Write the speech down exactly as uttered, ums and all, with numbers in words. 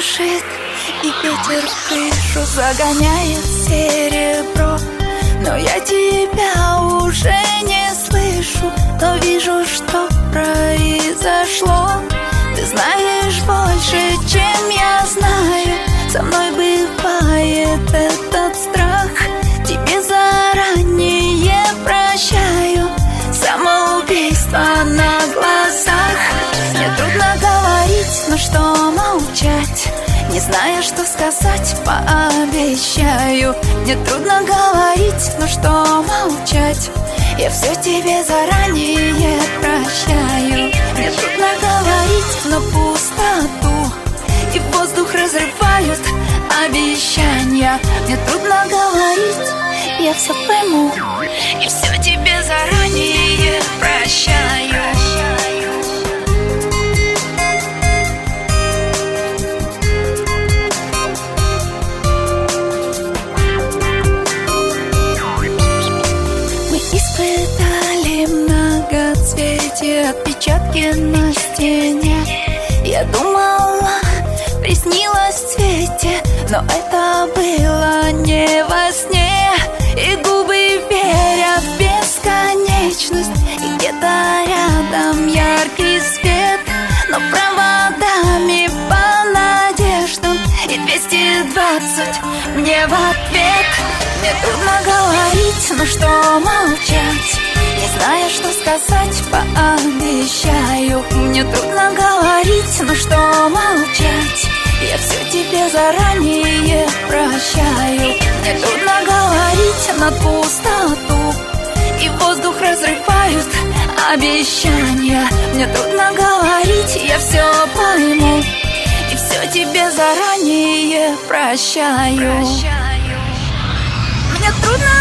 шуршит, и ветер в крышу загоняет серебро. Но я тебя уже не слышу, но вижу, что произошло. Ты знаешь больше, чем я знаю. Со мной бывает этот страх. Тебе заранее прощаю самоубийство на глазах. Мне трудно говорить, но что молчать? Не знаю, что сказать, пообещаю. Мне трудно говорить, но что молчать? Я все тебе заранее прощаю. Мне трудно говорить на пустоту, и воздух разрывают обещания. Мне трудно говорить, я все пойму, и все тебе заранее прощаю. Испытали многоцветие, отпечатки на стене. Я думала, приснилось в цвете, но это было не во сне. И губы верят в бесконечность, и где-то рядом яркий свет, но проводами по надеждам и двести двадцать мне в ответ. Мне трудно говорить, но что молчать? Не знаю, что сказать, пообещаю. Мне трудно говорить, но что молчать? Я все тебе заранее прощаю. Мне трудно говорить на пустоту, и воздух разрывают обещания. Мне трудно говорить, я все пойму, и все тебе заранее прощаю. Мне трудно